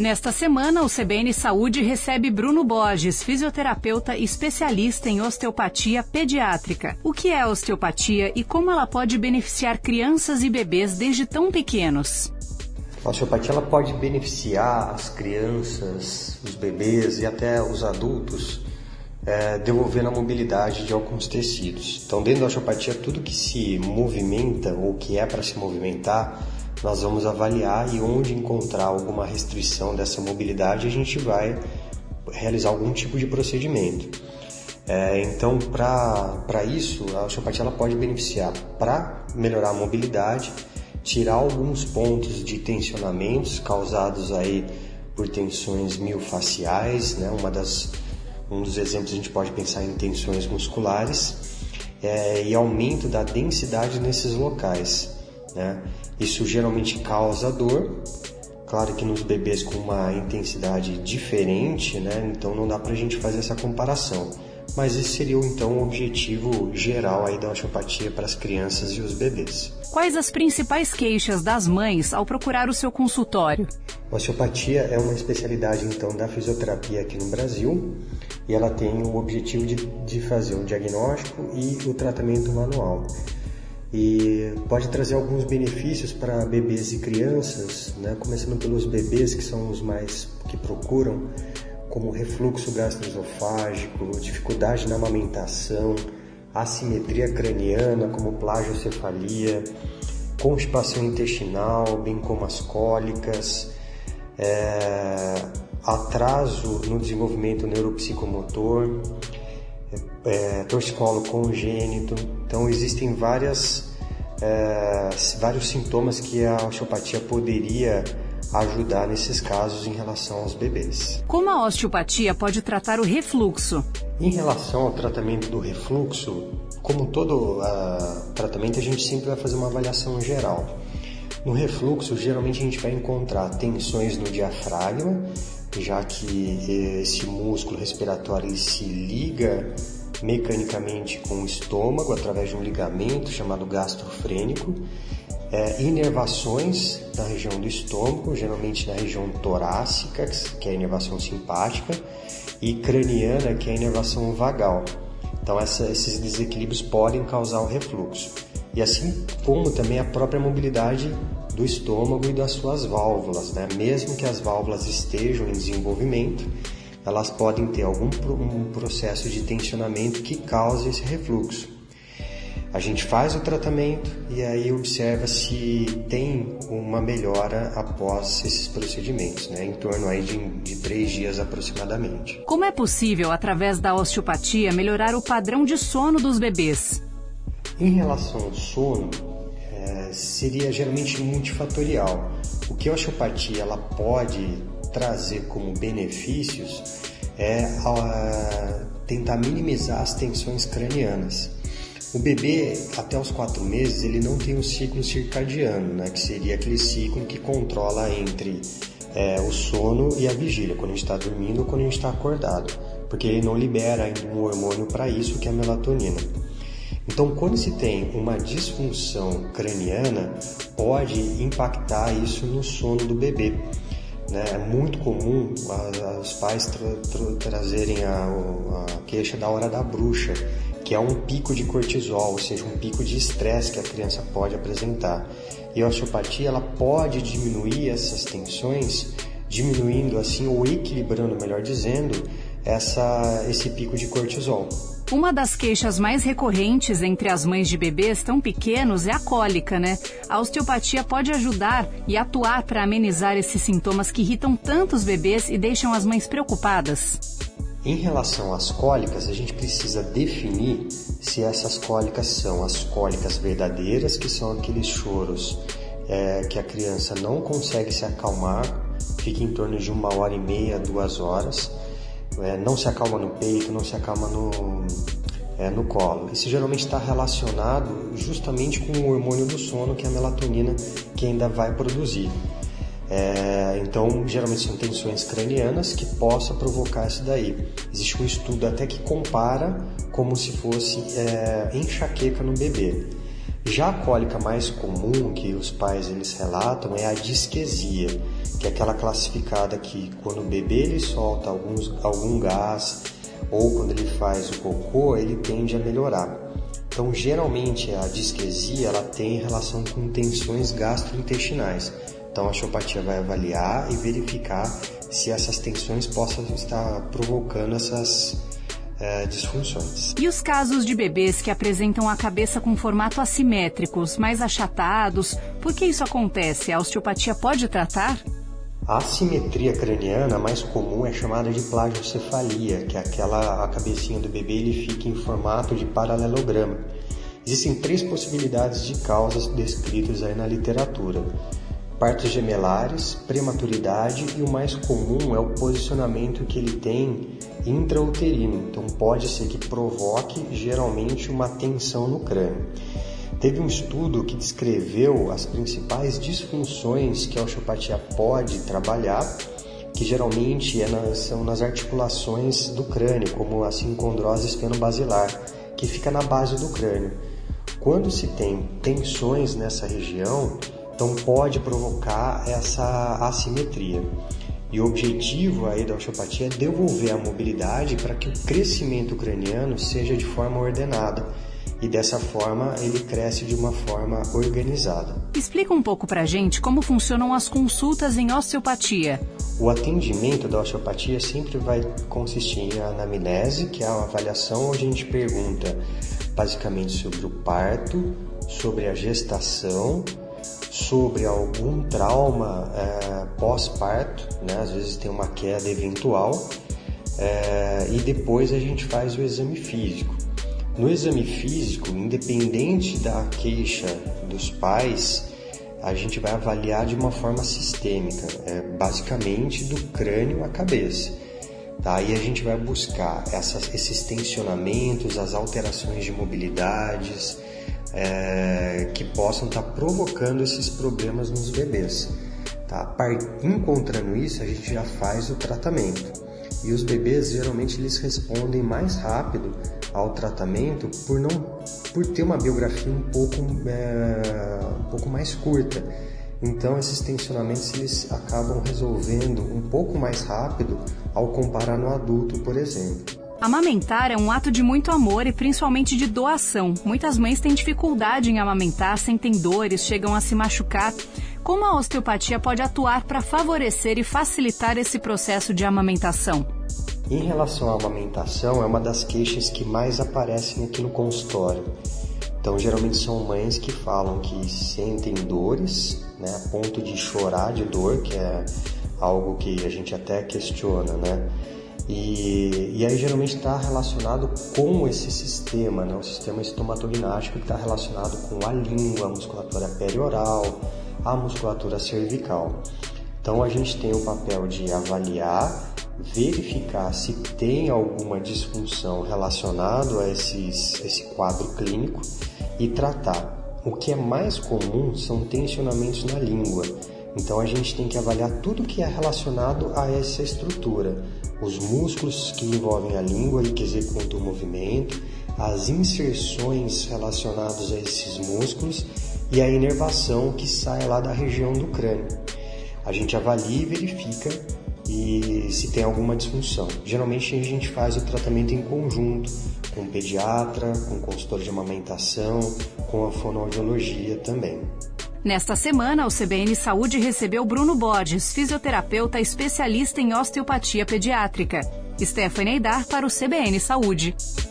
Nesta semana, o CBN Saúde recebe Bruno Borges, fisioterapeuta especialista em osteopatia pediátrica. O que é osteopatia e como ela pode beneficiar crianças e bebês desde tão pequenos? A osteopatia ela pode beneficiar as crianças, os bebês e até os adultos, devolvendo a mobilidade de alguns tecidos. Então, dentro da osteopatia, tudo que se movimenta ou que é para se movimentar, nós vamos avaliar e onde encontrar alguma restrição dessa mobilidade, a gente vai realizar algum tipo de procedimento. Então, para isso, a osteopatia ela pode beneficiar para melhorar a mobilidade, tirar alguns pontos de tensionamentos causados aí por tensões miofaciais, né? Um dos exemplos a gente pode pensar em tensões musculares e aumento da densidade nesses locais, né? Isso geralmente causa dor, claro que nos bebês com uma intensidade diferente, né? Então não dá para a gente fazer essa comparação, mas esse seria então o objetivo geral aí da osteopatia para as crianças e os bebês. Quais as principais queixas das mães ao procurar o seu consultório? A osteopatia é uma especialidade então da fisioterapia aqui no Brasil e ela tem o objetivo de fazer um diagnóstico e o tratamento manual. E pode trazer alguns benefícios para bebês e crianças, né? Começando pelos bebês, que são os mais que procuram, como refluxo gastroesofágico, dificuldade na amamentação, assimetria craniana, como plagiocefalia, constipação intestinal, bem como as cólicas, atraso no desenvolvimento neuropsicomotor, torcicolo congênito. Então existem vários sintomas que a osteopatia poderia ajudar nesses casos em relação aos bebês. Como a osteopatia pode tratar o refluxo? Em relação ao tratamento do refluxo, como todo tratamento, a gente sempre vai fazer uma avaliação geral. No refluxo, geralmente a gente vai encontrar tensões no diafragma, já que esse músculo respiratório ele se liga mecanicamente com o estômago através de um ligamento chamado gastrofrênico, inervações na região do estômago, geralmente na região torácica, que é a inervação simpática, e craniana, que é a inervação vagal. Então esses desequilíbrios podem causar o refluxo. E assim como também a própria mobilidade do estômago e das suas válvulas, né? Mesmo que as válvulas estejam em desenvolvimento, elas podem ter algum processo de tensionamento que cause esse refluxo. A gente faz o tratamento e aí observa se tem uma melhora após esses procedimentos, né? Em torno aí de 3 dias aproximadamente. Como é possível, através da osteopatia, melhorar o padrão de sono dos bebês? Em relação ao sono, seria geralmente multifatorial. O que a osteopatia ela pode trazer como benefícios é tentar minimizar as tensões cranianas. O bebê, até os 4 meses, ele não tem um ciclo circadiano, né, que seria aquele ciclo que controla entre o sono e a vigília, quando a gente está dormindo ou quando a gente está acordado, porque ele não libera ainda um hormônio para isso, que é a melatonina. Então, quando se tem uma disfunção craniana, pode impactar isso no sono do bebê. É muito comum os pais trazerem a queixa da hora da bruxa, que é um pico de cortisol, ou seja, um pico de estresse que a criança pode apresentar. E a osteopatia ela pode diminuir essas tensões, diminuindo assim, ou equilibrando, melhor dizendo, esse pico de cortisol. Uma das queixas mais recorrentes entre as mães de bebês tão pequenos é a cólica, né? A osteopatia pode ajudar e atuar para amenizar esses sintomas que irritam tantos bebês e deixam as mães preocupadas. Em relação às cólicas, a gente precisa definir se essas cólicas são as cólicas verdadeiras, que são aqueles choros que a criança não consegue se acalmar, fica em torno de 1h30, 2 horas, não se acalma no peito, não se acalma no colo. Isso geralmente está relacionado justamente com o hormônio do sono, que é a melatonina, que ainda vai produzir. Então, geralmente são tensões cranianas que possam provocar isso daí. Existe um estudo até que compara como se fosse enxaqueca no bebê. Já a cólica mais comum que os pais eles relatam é a disquesia, que é aquela classificada que quando o bebê ele solta algum gás ou quando ele faz o cocô, ele tende a melhorar. Então, geralmente, a disquesia ela tem relação com tensões gastrointestinais. Então, a osteopatia vai avaliar e verificar se essas tensões possam estar provocando essas disfunções. E os casos de bebês que apresentam a cabeça com formato assimétricos, mais achatados, por que isso acontece? A osteopatia pode tratar? A assimetria craniana mais comum é chamada de plagiocefalia, que é a cabecinha do bebê ele fica em formato de paralelograma. Existem 3 possibilidades de causas descritas aí na literatura: partos gemelares, prematuridade e o mais comum é o posicionamento que ele tem intrauterino. Então pode ser que provoque geralmente uma tensão no crânio. Teve um estudo que descreveu as principais disfunções que a osteopatia pode trabalhar, que geralmente são nas articulações do crânio, como a sincondrose esfenobasilar, que fica na base do crânio. Quando se tem tensões nessa região, então pode provocar essa assimetria. E o objetivo aí da osteopatia é devolver a mobilidade para que o crescimento craniano seja de forma ordenada. E dessa forma ele cresce de uma forma organizada. Explica um pouco pra gente como funcionam as consultas em osteopatia. O atendimento da osteopatia sempre vai consistir em anamnese, que é uma avaliação onde a gente pergunta basicamente sobre o parto, sobre a gestação, sobre algum trauma pós-parto, né? Às vezes tem uma queda eventual, e depois a gente faz o exame físico. No exame físico, independente da queixa dos pais, a gente vai avaliar de uma forma sistêmica, basicamente do crânio à cabeça. Tá? Aí a gente vai buscar esses tensionamentos, as alterações de mobilidades, que possam estar provocando esses problemas nos bebês. Tá? Encontrando isso, a gente já faz o tratamento. E os bebês, geralmente, eles respondem mais rápido ao tratamento por ter uma biografia um pouco mais curta. Então, esses tensionamentos eles acabam resolvendo um pouco mais rápido ao comparar no adulto, por exemplo. Amamentar é um ato de muito amor e principalmente de doação. Muitas mães têm dificuldade em amamentar, sentem dores, chegam a se machucar. Como a osteopatia pode atuar para favorecer e facilitar esse processo de amamentação? Em relação à amamentação, é uma das queixas que mais aparecem aqui no consultório. Então, geralmente são mães que falam que sentem dores, né, a ponto de chorar de dor, que é algo que a gente até questiona, né? E aí geralmente está relacionado com esse sistema, né? O sistema estomatognático que está relacionado com a língua, a musculatura perioral, a musculatura cervical. Então a gente tem o papel de avaliar, verificar se tem alguma disfunção relacionada a esse quadro clínico e tratar. O que é mais comum são tensionamentos na língua. Então a gente tem que avaliar tudo que é relacionado a essa estrutura. Os músculos que envolvem a língua e que executam o movimento, as inserções relacionadas a esses músculos e a inervação que sai lá da região do crânio. A gente avalia e verifica e se tem alguma disfunção. Geralmente a gente faz o tratamento em conjunto, com o pediatra, com o consultor de amamentação, com a fonoaudiologia também. Nesta semana, o CBN Saúde recebeu Bruno Borges, fisioterapeuta especialista em osteopatia pediátrica. Stephanie Aidar para o CBN Saúde.